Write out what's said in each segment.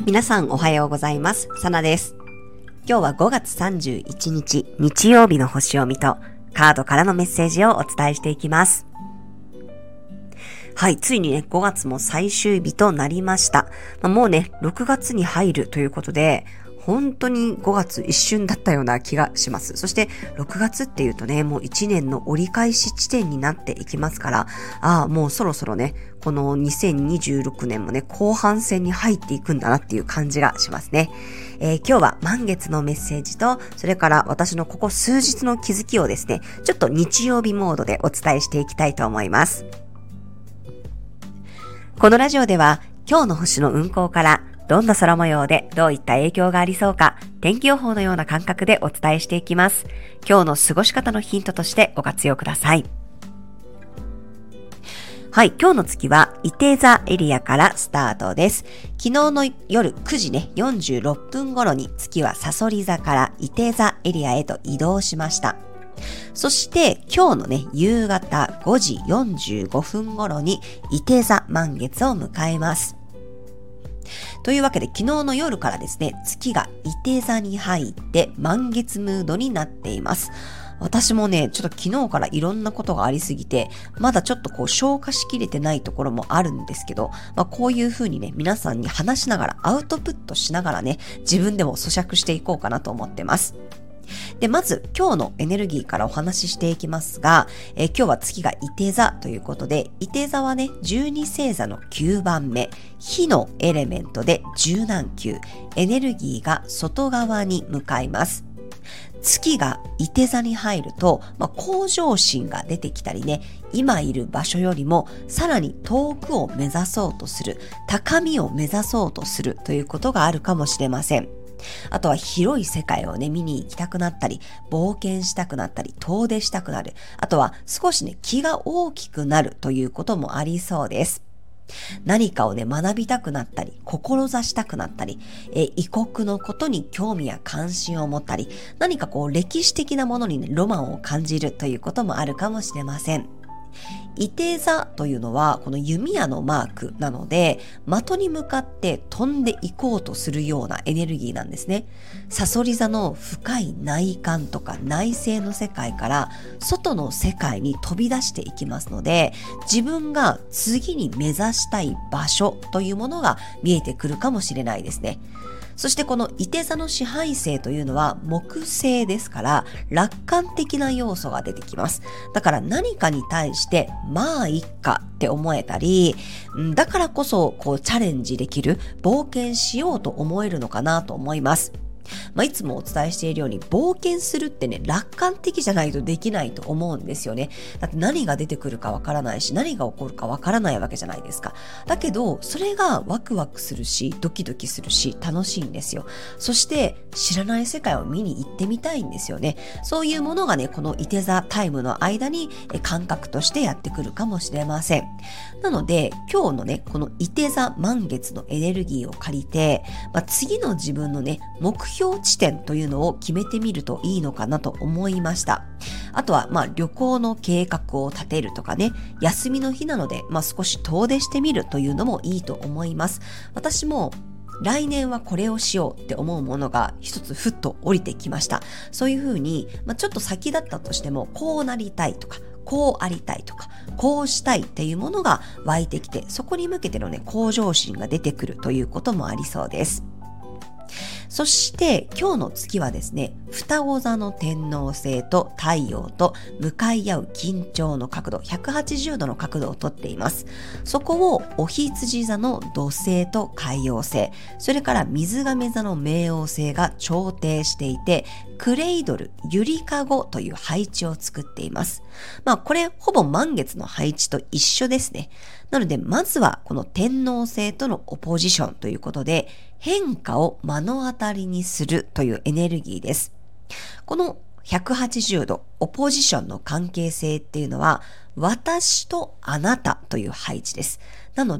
皆さんおはようございます。さなです。今日は5月31日日曜日の星読みとカードからのメッセージをお伝えしていきます。はい、ついにね、5月も最終日となりました。もうね、6月に入るということで、本当に5月一瞬だったような気がします。そして6月っていうとね、もう1年の折り返し地点になっていきますから、もうそろそろね、この2026年もね、後半戦に入っていくんだなっていう感じがしますね。今日は満月のメッセージと、それから私のここ数日の気づきをですね、ちょっと日曜日モードでお伝えしていきたいと思います。このラジオでは今日の星の運行からどんな空模様でどういった影響がありそうか、天気予報のような感覚でお伝えしていきます。今日の過ごし方のヒントとしてご活用ください。はい、今日の月は伊手座エリアからスタートです。昨日の夜9時ね、46分頃に月は蠍座から伊手座エリアへと移動しました。そして今日のね、夕方5時45分頃に伊手座満月を迎えます。というわけで昨日の夜からですね、月が伊手座に入って満月ムードになっています。私もね、ちょっと昨日からいろんなことがありすぎて、まだちょっと消化しきれてないところもあるんですけど、こういう風にね、皆さんに話しながらアウトプットしながらね、自分でも咀嚼していこうかなと思ってます。で、まず今日のエネルギーからお話ししていきますが、今日は月が伊手座ということで、伊手座はね、12星座の9番目、火のエレメントで10難宮、エネルギーが外側に向かいます。月が伊手座に入ると、向上心が出てきたりね、今いる場所よりもさらに遠くを目指そうとする、高みを目指そうとするということがあるかもしれません。あとは広い世界をね、見に行きたくなったり、冒険したくなったり、遠出したくなる。あとは少しね、気が大きくなるということもありそうです。何かをね、学びたくなったり、志したくなったり、異国のことに興味や関心を持ったり、何か歴史的なものにね、ロマンを感じるということもあるかもしれません。伊手座というのはこの弓矢のマークなので、的に向かって飛んでいこうとするようなエネルギーなんですね。蠍座の深い内観とか内省の世界から外の世界に飛び出していきますので、自分が次に目指したい場所というものが見えてくるかもしれないですね。そしてこの伊手座の支配星というのは木星ですから、楽観的な要素が出てきます。だから何かに対してまあいっかって思えたり、だからこそチャレンジできる、冒険しようと思えるのかなと思います。いつもお伝えしているように冒険するってね、楽観的じゃないとできないと思うんですよね。だって何が出てくるかわからないし、何が起こるかわからないわけじゃないですか。だけどそれがワクワクするし、ドキドキするし、楽しいんですよ。そして知らない世界を見に行ってみたいんですよね。そういうものがね、この伊手座タイムの間に感覚としてやってくるかもしれません。なので今日のね、この伊手座満月のエネルギーを借りて、次の自分のね、目標地点というのを決めてみるといいのかなと思いました。あとは旅行の計画を立てるとかね、休みの日なので少し遠出してみるというのもいいと思います。私も来年はこれをしようって思うものが一つふっと降りてきました。そういうふうに、ちょっと先だったとしても、こうなりたいとか、こうありたいとか、こうしたいっていうものが湧いてきて、そこに向けてのね、向上心が出てくるということもありそうです。そして今日の月はですね、双子座の天王星と太陽と向かい合う緊張の角度、180度の角度をとっています。そこをお羊座の土星と海王星、それから水亀座の冥王星が調停していて、クレイドル、ゆりかごという配置を作っています。これほぼ満月の配置と一緒ですね。なのでまずはこの天王星とのオポジションということで、変化を目の当たりにするというエネルギーです。この180度オポジションの関係性っていうのは、私とあなたという配置です。なので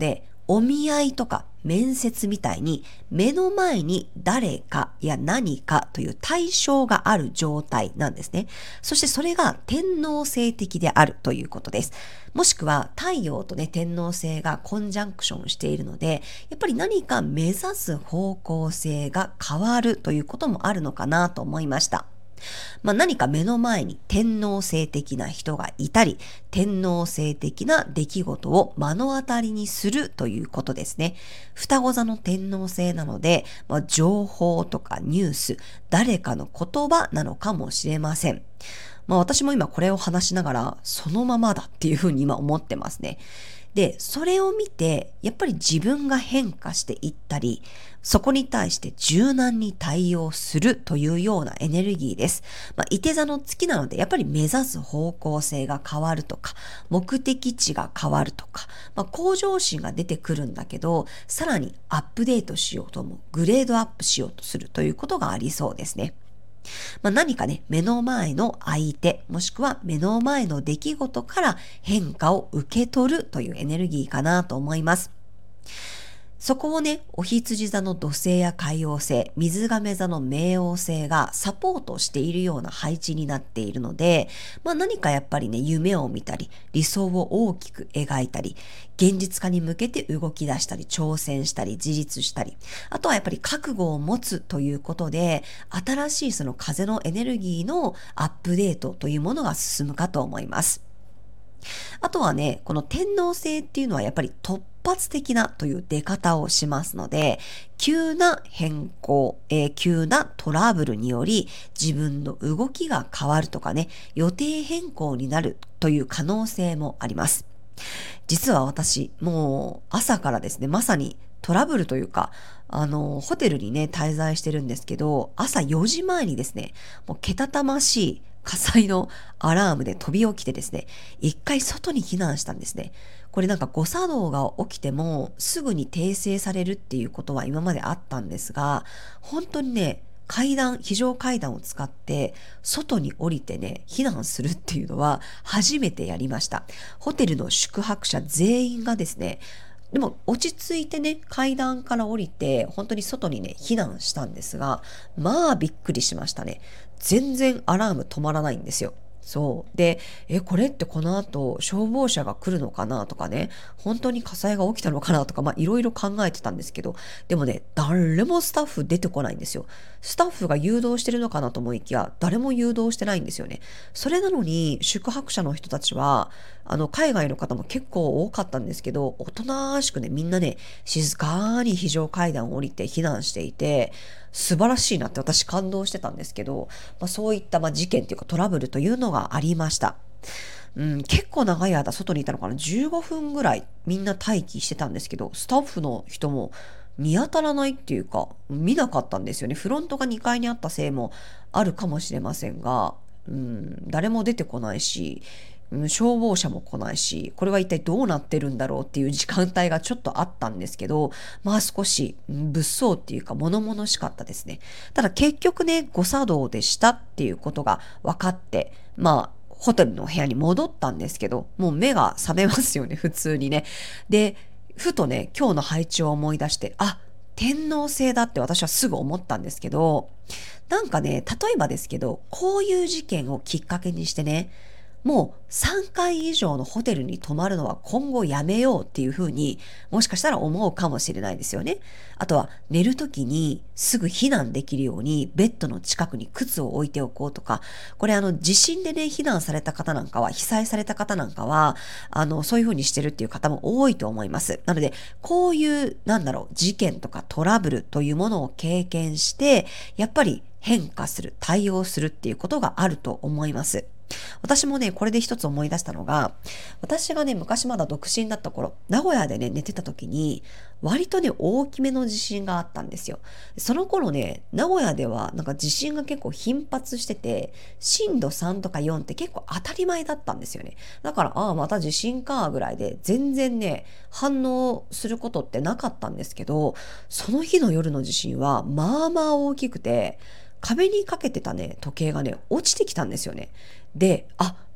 お見合いとか面接みたいに目の前に誰かや何かという対象がある状態なんですね。そしてそれが天王星的であるということです。もしくは太陽とね、天王星がコンジャンクションしているので、やっぱり何か目指す方向性が変わるということもあるのかなと思いました。何か目の前に天王星的な人がいたり、天王星的な出来事を目の当たりにするということですね。双子座の天王星なので、情報とかニュース、誰かの言葉なのかもしれません。私も今これを話しながら、そのままだっていうふうに今思ってますね。で、それを見て、やっぱり自分が変化していったり、そこに対して柔軟に対応するというようなエネルギーです。いて座の月なので、やっぱり目指す方向性が変わるとか、目的地が変わるとか、向上心が出てくるんだけど、さらにアップデートしようと思う、グレードアップしようとするということがありそうですね。何かね、目の前の相手、もしくは目の前の出来事から変化を受け取るというエネルギーかなと思います。そこをね、お羊座の土星や海王星、水亀座の冥王星がサポートしているような配置になっているので、何かやっぱりね、夢を見たり、理想を大きく描いたり、現実化に向けて動き出したり、挑戦したり、自立したり、あとはやっぱり覚悟を持つということで、新しいその風のエネルギーのアップデートというものが進むかと思います。あとはね、この天王星っていうのはやっぱり突発的なという出方をしますので、急な変更、急なトラブルにより自分の動きが変わるとかね、予定変更になるという可能性もあります。実は私、もう朝からですね、まさにトラブルというか、ホテルにね、滞在してるんですけど、朝4時前にですね、もうけたたましい火災のアラームで飛び起きてですね、一回外に避難したんですね。これなんか誤作動が起きてもすぐに訂正されるっていうことは今まであったんですが、本当にね、非常階段を使って外に降りてね、避難するっていうのは初めてやりました。ホテルの宿泊者全員がですね、でも落ち着いてね、階段から降りて、本当に外にね、避難したんですが、びっくりしましたね。全然アラーム止まらないんですよ。そう。で、これってこの後消防車が来るのかなとかね、本当に火災が起きたのかなとか、いろいろ考えてたんですけど、でもね、誰もスタッフ出てこないんですよ。スタッフが誘導してるのかなと思いきや、誰も誘導してないんですよね。それなのに、宿泊者の人たちは、海外の方も結構多かったんですけど、おとなしくね、みんなね、静かに非常階段を降りて避難していて、素晴らしいなって私感動してたんですけど、そういった事件というかトラブルというのがありました。結構長い間外にいたのかな、15分ぐらいみんな待機してたんですけど、スタッフの人も見当たらないっていうか、見なかったんですよね。フロントが2階にあったせいもあるかもしれませんが、誰も出てこないし、消防車も来ないし、これは一体どうなってるんだろうっていう時間帯がちょっとあったんですけど、少し物騒っていうか物々しかったですね。ただ結局ね、誤作動でしたっていうことが分かって、ホテルの部屋に戻ったんですけど、もう目が覚めますよね、普通にね。で、ふとね、今日の配置を思い出して、天王星だって私はすぐ思ったんですけど、なんかね、例えばですけど、こういう事件をきっかけにしてね、もう3回以上のホテルに泊まるのは今後やめようっていうふうにもしかしたら思うかもしれないですよね。あとは寝るときにすぐ避難できるようにベッドの近くに靴を置いておこうとか、これ地震でね避難された方なんかは、被災された方なんかはそういうふうにしてるっていう方も多いと思います。なのでこういう事件とかトラブルというものを経験してやっぱり変化する、対応するっていうことがあると思います。私もね、これで一つ思い出したのが、私がね、昔まだ独身だった頃、名古屋でね、寝てた時に、割とね、大きめの地震があったんですよ。その頃ね、名古屋では地震が結構頻発してて、震度3とか4って結構当たり前だったんですよね。だから、また地震か、ぐらいで、全然ね、反応することってなかったんですけど、その日の夜の地震は、大きくて、壁にかけてたね、時計がね、落ちてきたんですよね。で、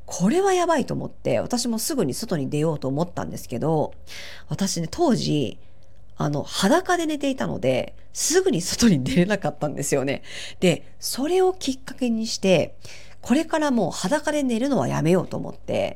これはやばいと思って、私もすぐに外に出ようと思ったんですけど、私ね、当時、裸で寝ていたので、すぐに外に出れなかったんですよね。で、それをきっかけにして、これからもう裸で寝るのはやめようと思って、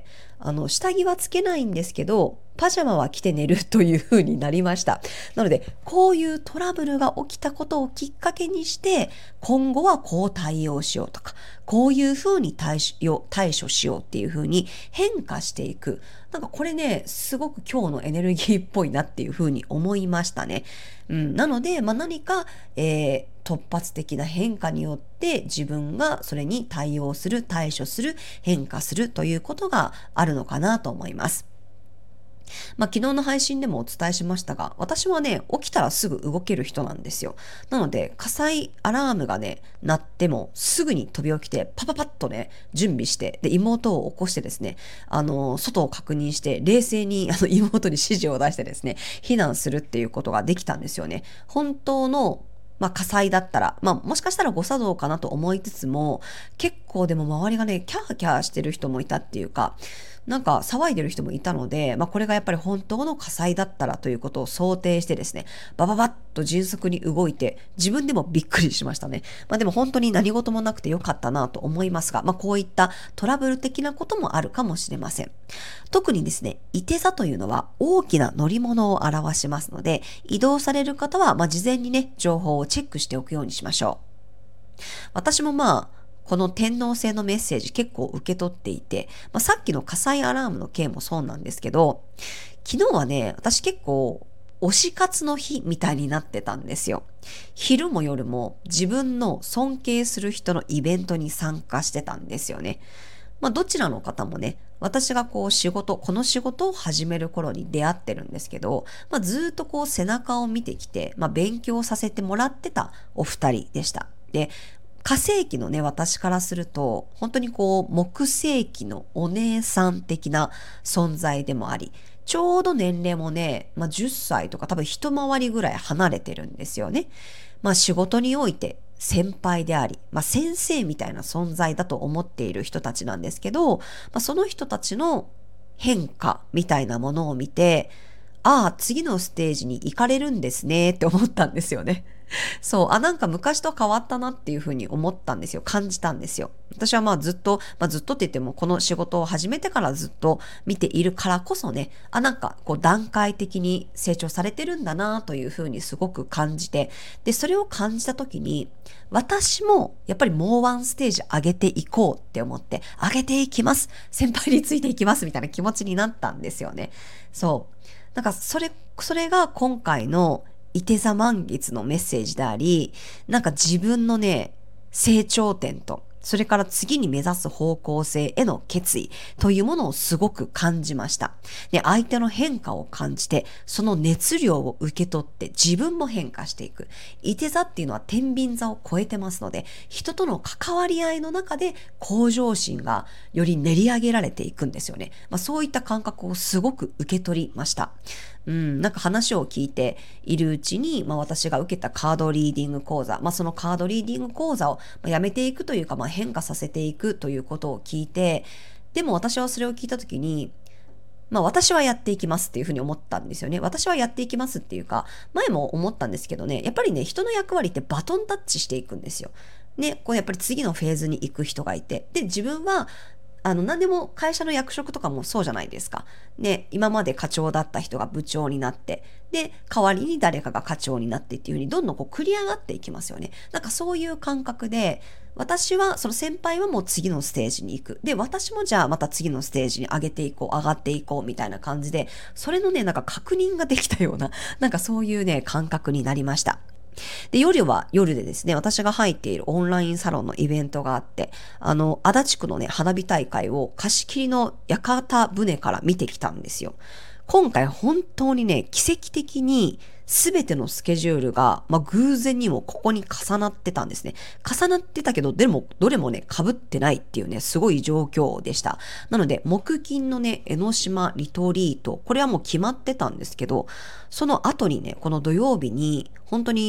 下着はつけないんですけど、パジャマは着て寝るという風になりました。なので、こういうトラブルが起きたことをきっかけにして、今後はこう対応しようとか、こういう風に対処しようっていう風に変化していく。なんかこれね、すごく今日のエネルギーっぽいなっていう風に思いましたね。なので、何か、突発的な変化によって自分がそれに対応する、対処する、変化するということがあるのかなと思います。昨日の配信でもお伝えしましたが、私はね、起きたらすぐ動ける人なんですよ。なので、火災アラームがね、鳴ってもすぐに飛び起きて、パパパッとね、準備して、で、妹を起こしてですね、外を確認して、冷静に妹に指示を出してですね、避難するっていうことができたんですよね。本当の火災だったら、もしかしたら誤作動かなと思いつつも、結構でも周りがね、キャーキャーしてる人もいたっていうか、なんか騒いでる人もいたので、これがやっぱり本当の火災だったらということを想定してですね、バババッと迅速に動いて、自分でもびっくりしましたね。でも本当に何事もなくてよかったなと思いますが、こういったトラブル的なこともあるかもしれません。特にですね、いて座というのは大きな乗り物を表しますので、移動される方は事前にね、情報をチェックしておくようにしましょう。私もこの天王星のメッセージ結構受け取っていて、さっきの火災アラームの件もそうなんですけど、昨日はね、私結構推し活の日みたいになってたんですよ。昼も夜も自分の尊敬する人のイベントに参加してたんですよね。どちらの方もね、私がこの仕事を始める頃に出会ってるんですけど、ずっと背中を見てきて、勉強させてもらってたお二人でした。で、火星期のね、私からすると、本当に木星期のお姉さん的な存在でもあり、ちょうど年齢もね、10歳とか多分一回りぐらい離れてるんですよね。仕事において先輩であり、先生みたいな存在だと思っている人たちなんですけど、その人たちの変化みたいなものを見て、ああ、次のステージに行かれるんですねって思ったんですよね。そう、なんか昔と変わったなっていうふうに思ったんですよ。感じたんですよ。私はずっとって言ってもこの仕事を始めてからずっと見ているからこそね、なんか段階的に成長されてるんだなというふうにすごく感じて、で、それを感じた時に、私もやっぱりもうワンステージ上げていこうって思って、上げていきます。先輩についていきますみたいな気持ちになったんですよね。そう。なんかそれが今回のいて座満月のメッセージであり、なんか自分のね、成長点と、それから次に目指す方向性への決意というものをすごく感じました。で、相手の変化を感じて、その熱量を受け取って自分も変化していく。いて座っていうのは天秤座を超えてますので、人との関わり合いの中で向上心がより練り上げられていくんですよね。そういった感覚をすごく受け取りました。なんか話を聞いているうちに、私が受けたカードリーディング講座、そのカードリーディング講座をやめていくというか、変化させていくということを聞いて、でも私はそれを聞いたときに、私はやっていきますっていうふうに思ったんですよね。私はやっていきますっていうか、前も思ったんですけどね、やっぱりね、人の役割ってバトンタッチしていくんですよ。ね、やっぱり次のフェーズに行く人がいて、で、自分は何でも会社の役職とかもそうじゃないですか。で、今まで課長だった人が部長になって、で、代わりに誰かが課長になってっていう風にどんどん繰り上がっていきますよね。なんかそういう感覚で、その先輩はもう次のステージに行く。で、私もじゃあまた次のステージに上げていこう、上がっていこうみたいな感じで、それのね、なんか確認ができたような、なんかそういうね、感覚になりました。で、夜は夜でですね、私が入っているオンラインサロンのイベントがあって、足立区のね、花火大会を貸し切りの屋形船から見てきたんですよ。今回本当にね、奇跡的に全てのスケジュールが、偶然にもここに重なってたんですね。重なってたけど、でも、どれもね、被ってないっていうね、すごい状況でした。なので、木金のね、江ノ島リトリート、これはもう決まってたんですけど、その後にね、この土曜日に、本当に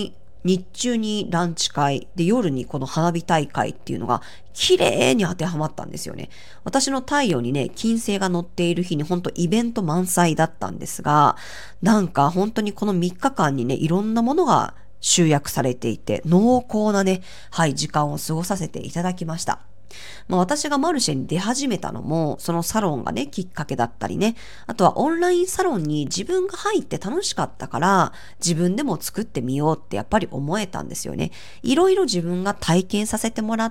日中にランチ会で夜にこの花火大会っていうのが綺麗に当てはまったんですよね。私の太陽にね、金星が乗っている日に本当イベント満載だったんですが、なんか本当にこの3日間にね、いろんなものが集約されていて、濃厚なね、はい、時間を過ごさせていただきました。私がマルシェに出始めたのも、そのサロンがね、きっかけだったりね。あとはオンラインサロンに自分が入って楽しかったから、自分でも作ってみようってやっぱり思えたんですよね。いろいろ自分が体験させてもらって、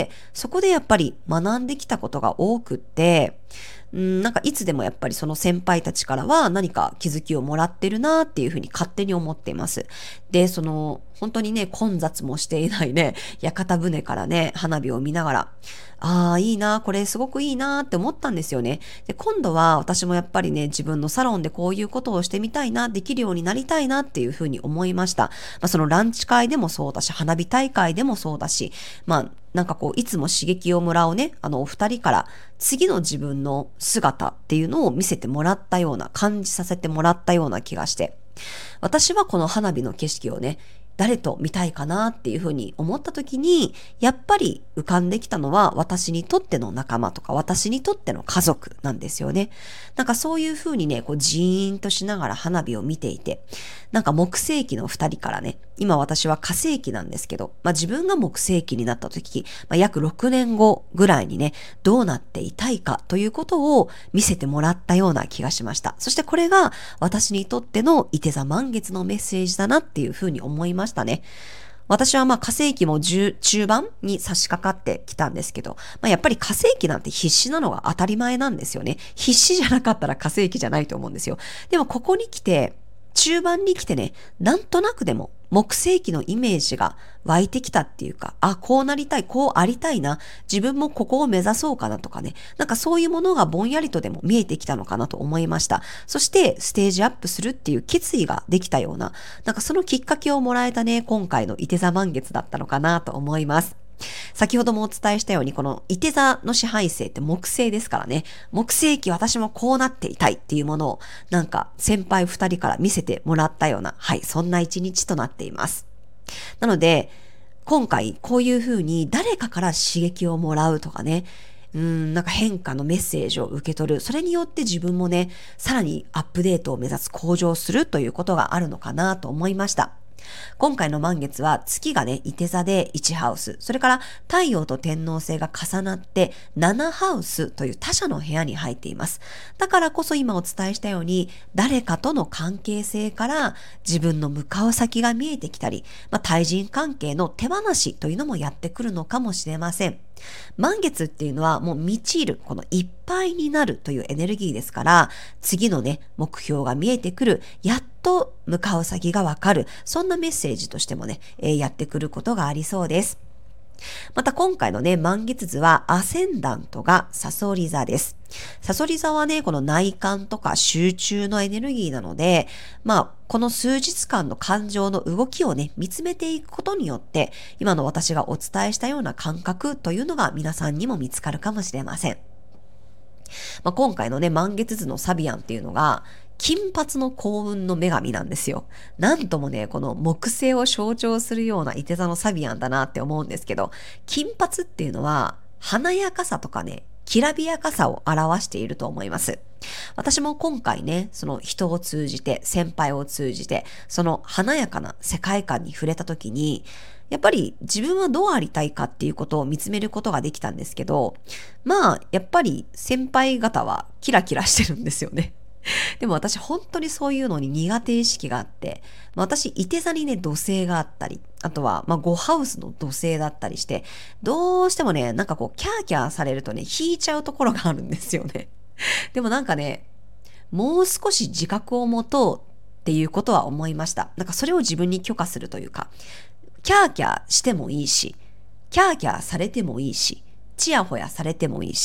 そこでやっぱり学んできたことが多くって、なんかいつでもやっぱりその先輩たちからは何か気づきをもらってるなっていうふうに勝手に思っています。で、本当にね、混雑もしていないね、屋形船からね、花火を見ながら、ああ、いいな、これすごくいいなって思ったんですよね。で、今度は私もやっぱりね、自分のサロンでこういうことをしてみたいな、できるようになりたいなっていうふうに思いました。そのランチ会でもそうだし、花火大会でもそうだし、なんかこう、いつも刺激をもらうね、お二人から次の自分の姿っていうのを見せてもらったような、感じさせてもらったような気がして、私はこの花火の景色をね、誰と見たいかなっていうふうに思った時に、やっぱり浮かんできたのは私にとっての仲間とか私にとっての家族なんですよね。なんかそういうふうにね、こうジーンとしながら花火を見ていて、なんか木星期の二人からね、今私は火星期なんですけど、自分が木星期になった時、約6年後ぐらいにね、どうなっていたいかということを見せてもらったような気がしました。そしてこれが私にとってのいて座満月のメッセージだなっていうふうに思いましたね。私は火星期も中盤に差し掛かってきたんですけど、やっぱり火星期なんて必死なのが当たり前なんですよね。必死じゃなかったら火星期じゃないと思うんですよ。でもここに来て、中盤に来てね、なんとなくでも木星期のイメージが湧いてきたっていうか、こうなりたい、こうありたいな、自分もここを目指そうかなとかね、なんかそういうものがぼんやりとでも見えてきたのかなと思いました。そしてステージアップするっていう決意ができたような、なんかそのきっかけをもらえたね、今回のいて座満月だったのかなと思います。先ほどもお伝えしたように、このいて座の支配星って木星ですからね、木星期私もこうなっていたいっていうものを、なんか先輩二人から見せてもらったような、そんな一日となっています。なので、今回こういう風に誰かから刺激をもらうとかね、なんか変化のメッセージを受け取る。それによって自分もね、さらにアップデートを目指す向上するということがあるのかなと思いました。今回の満月は月がね、いて座で1ハウス、それから太陽と天王星が重なって7ハウスという他者の部屋に入っています。だからこそ今お伝えしたように、誰かとの関係性から自分の向かう先が見えてきたり、対人関係の手放しというのもやってくるのかもしれません。満月っていうのはもう満ちる、このいっぱいになるというエネルギーですから、次のね、目標が見えてくる、やっと向かう先がわかる、そんなメッセージとしてもね、やってくることがありそうです。また今回のね、満月図はアセンダントがサソリ座です。サソリ座はね、この内観とか集中のエネルギーなので、この数日間の感情の動きをね、見つめていくことによって、今の私がお伝えしたような感覚というのが皆さんにも見つかるかもしれません。今回のね、満月図のサビアンっていうのが、金髪の幸運の女神なんですよ。なんともね、この木星を象徴するようないて座のサビアンだなって思うんですけど、金髪っていうのは華やかさとかね、きらびやかさを表していると思います。私も今回ね、その人を通じて、先輩を通じて、その華やかな世界観に触れた時に、やっぱり自分はどうありたいかっていうことを見つめることができたんですけど、やっぱり先輩方はキラキラしてるんですよね。でも私本当にそういうのに苦手意識があって、私いて座にね土星があったり、あとは5ハウスの土星だったりして、どうしてもね、なんかこうキャーキャーされるとね、引いちゃうところがあるんですよね。でもなんかね、もう少し自覚を持とうっていうことは思いました。なんかそれを自分に許可するというか、キャーキャーしてもいいし、キャーキャーされてもいいし、チヤホヤされてもいいし、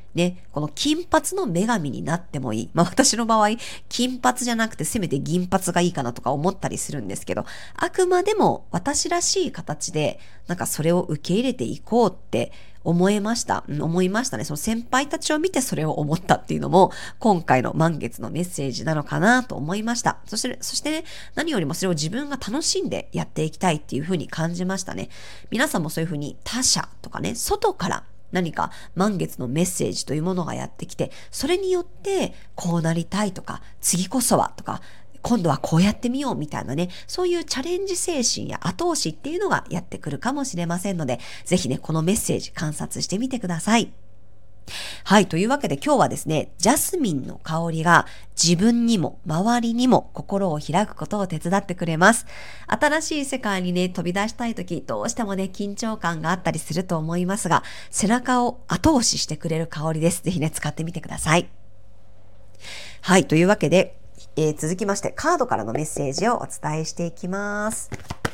ね、この金髪の女神になってもいい。私の場合、金髪じゃなくてせめて銀髪がいいかなとか思ったりするんですけど、あくまでも私らしい形で、それを受け入れていこうって思いました。思いましたね。その先輩たちを見てそれを思ったっていうのも、今回の満月のメッセージなのかなと思いました。そしてね、何よりもそれを自分が楽しんでやっていきたいっていうふうに感じましたね。皆さんもそういうふうに他者とかね、外から何か満月のメッセージというものがやってきて、それによってこうなりたいとか、次こそはとか、今度はこうやってみようみたいなね、そういうチャレンジ精神や後押しっていうのがやってくるかもしれませんので、ぜひね、このメッセージ観察してみてください。はい。というわけで今日はですね、ジャスミンの香りが自分にも周りにも心を開くことを手伝ってくれます。新しい世界にね、飛び出したいとき、どうしてもね、緊張感があったりすると思いますが、背中を後押ししてくれる香りです。ぜひね、使ってみてください。はい。というわけで、続きましてカードからのメッセージをお伝えしていきます。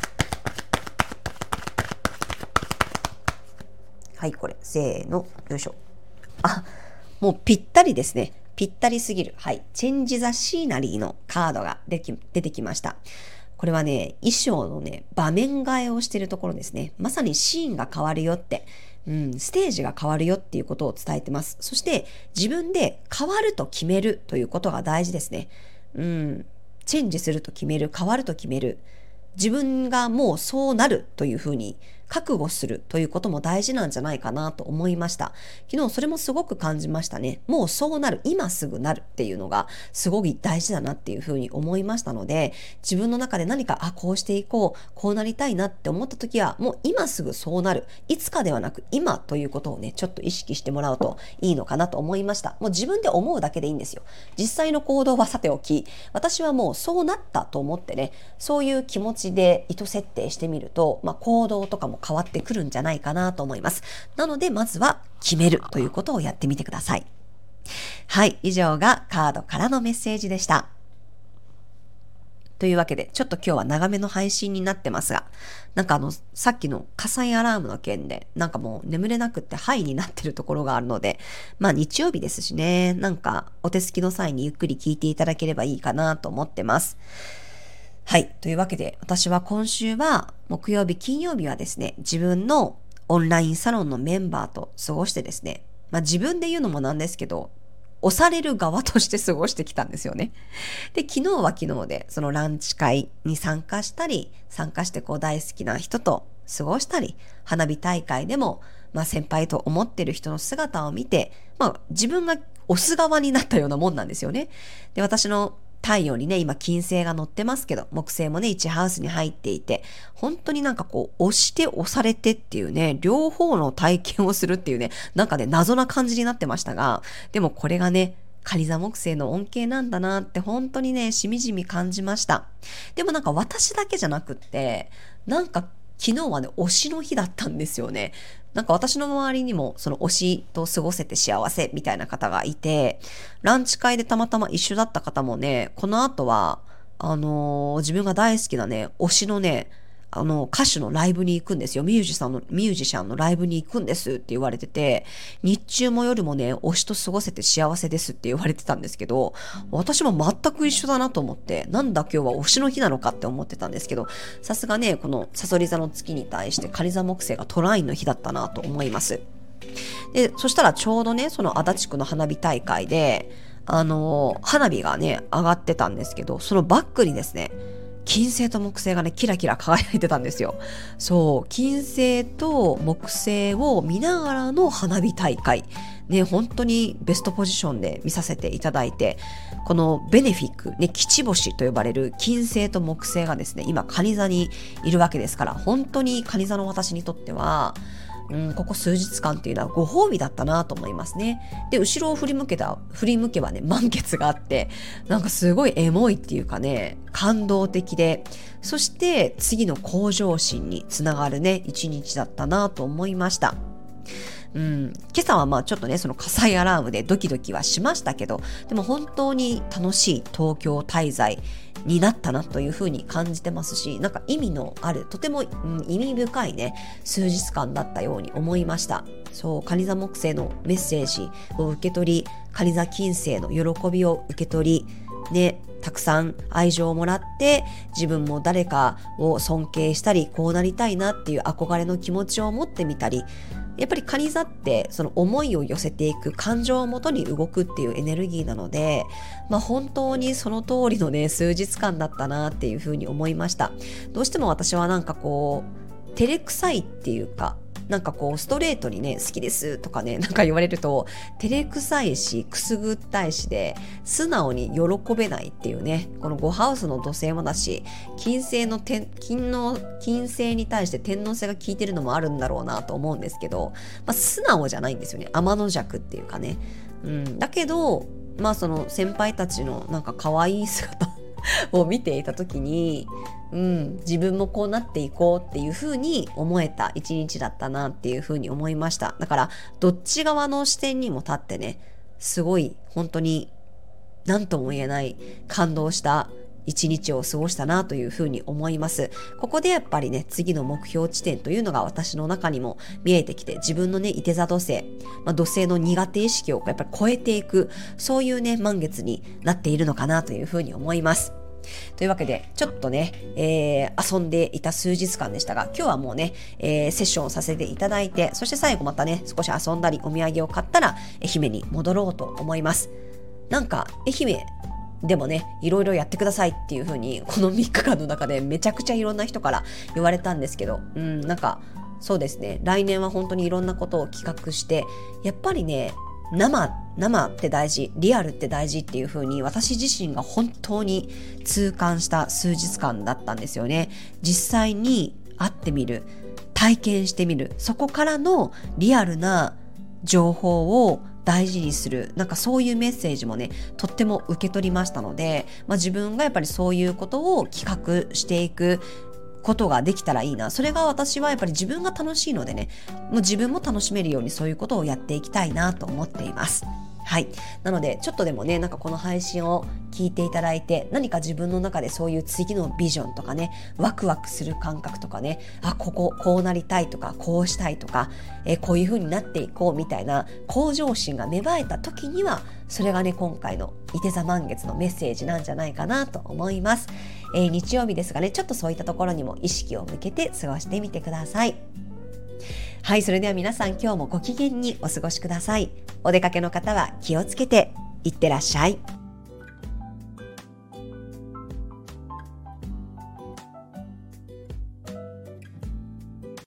はい、これ、せーの、よいしょ。もうぴったりですね。ぴったりすぎる。はい。チェンジ・ザ・シーナリーのカードが出てきました。これはね、衣装のね、場面替えをしているところですね。まさにシーンが変わるよって、ステージが変わるよっていうことを伝えてます。そして、自分で変わると決めるということが大事ですね。チェンジすると決める、変わると決める。自分がもうそうなるというふうに覚悟するということも大事なんじゃないかなと思いました。昨日それもすごく感じましたね。もうそうなる、今すぐなるっていうのがすごく大事だなっていうふうに思いましたので、自分の中で何かこうしていこう、こうなりたいなって思った時はもう今すぐそうなる、いつかではなく今ということをね、ちょっと意識してもらうといいのかなと思いました。もう自分で思うだけでいいんですよ。実際の行動はさておき、私はもうそうなったと思ってね、そういう気持ちで意図設定してみると、行動とかも変わってくるんじゃないかなと思います。なので、まずは決めるということをやってみてください。はい、以上がカードからのメッセージでした。というわけで、ちょっと今日は長めの配信になってますが、さっきの火災アラームの件で、もう眠れなくってハイになってるところがあるので、日曜日ですしね、お手すきの際にゆっくり聞いていただければいいかなと思ってます。はい。というわけで、私は今週は木曜日、金曜日はですね、自分のオンラインサロンのメンバーと過ごしてですね、自分で言うのもなんですけど、押される側として過ごしてきたんですよね。で、昨日は昨日で、そのランチ会に参加したり、参加して大好きな人と過ごしたり、花火大会でも、先輩と思ってる人の姿を見て、自分が押す側になったようなもんなんですよね。で、私の太陽にね、今金星が乗ってますけど、木星もね、1ハウスに入っていて、本当に押して押されてっていうね、両方の体験をするっていうね、謎な感じになってましたが、でもこれがね、蟹座木星の恩恵なんだなって本当にね、しみじみ感じました。でも私だけじゃなくって、昨日はね、推しの日だったんですよね。私の周りにもその推しと過ごせて幸せみたいな方がいて、ランチ会でたまたま一緒だった方もね、この後は、自分が大好きなね、推しのね、歌手のライブに行くんですよ。ミュージシャンのライブに行くんですって言われてて、日中も夜もね、推しと過ごせて幸せですって言われてたんですけど、私も全く一緒だなと思って、なんだ今日は推しの日なのかって思ってたんですけど、さすがね、このさそり座の月に対して蟹座木星がトラインの日だったなと思います。で、そしたらちょうどね、その足立区の花火大会で、花火がね、上がってたんですけど、そのバックにですね、金星と木星がね、キラキラ輝いてたんですよ。そう、金星と木星を見ながらの花火大会。ね、本当にベストポジションで見させていただいて、このベネフィック、ね、吉星と呼ばれる金星と木星がですね、今、蟹座にいるわけですから、本当に蟹座の私にとっては、ここ数日間っていうのはご褒美だったなと思いますね。で、後ろを振り向けばね、満月があって、すごいエモいっていうかね、感動的で、そして次の向上心につながるね、一日だったなと思いました。 今朝はちょっとね、その火災アラームでドキドキはしましたけど、でも本当に楽しい東京滞在になったなというふうに感じてますし、なんか意味のある、とても、意味深いね、数日間だったように思いました。そう、蟹座木星のメッセージを受け取り、蟹座金星の喜びを受け取り、ね、たくさん愛情をもらって、自分も誰かを尊敬したり、こうなりたいなっていう憧れの気持ちを持ってみたり、やっぱり蟹座ってその思いを寄せていく感情をもとに動くっていうエネルギーなので、本当にその通りのね、数日間だったなっていうふうに思いました。どうしても私はなんかこう、照れくさいっていうか、なんかこうストレートにね、好きですとかね、なんか言われると照れくさいし、くすぐったいしで素直に喜べないっていうね、この5ハウスの土星もだし、金星に対して天王星が効いてるのもあるんだろうなと思うんですけど、素直じゃないんですよね。天の弱っていうかね。だけどその先輩たちのなんか可愛い姿を見ていた時に、自分もこうなっていこうっていう風に思えた一日だったなっていう風に思いました。だからどっち側の視点にも立ってね、すごい本当に何とも言えない感動した一日を過ごしたなというふうに思います。ここでやっぱりね、次の目標地点というのが私の中にも見えてきて、自分のね、いて座土星、土星の苦手意識をやっぱり超えていく、そういうね、満月になっているのかなというふうに思います。というわけで、ちょっとね、遊んでいた数日間でしたが、今日はもうね、セッションをさせていただいて、そして最後またね、少し遊んだり、お土産を買ったら、愛媛に戻ろうと思います。なんか、愛媛でもね、いろいろやってくださいっていう風に、この3日間の中でめちゃくちゃいろんな人から言われたんですけど、なんか、そうですね、来年は本当にいろんなことを企画して、やっぱりね、生って大事、リアルって大事っていう風に私自身が本当に痛感した数日間だったんですよね。実際に会ってみる、体験してみる、そこからのリアルな情報を大事にする、なんかそういうメッセージもね、とっても受け取りましたので、自分がやっぱりそういうことを企画していくことができたらいいな。それが私はやっぱり自分が楽しいのでね、もう自分も楽しめるようにそういうことをやっていきたいなと思っています。はい。なので、ちょっとでもね、なんかこの配信を聞いていただいて、何か自分の中でそういう次のビジョンとかね、ワクワクする感覚とかね、こうなりたいとか、こうしたいとか、こういう風になっていこうみたいな向上心が芽生えた時には、それがね、今回のいて座満月のメッセージなんじゃないかなと思います。日曜日ですがね、ちょっとそういったところにも意識を向けて過ごしてみてください。はい、それでは皆さん今日もご機嫌にお過ごしください。お出かけの方は気をつけていってらっしゃい。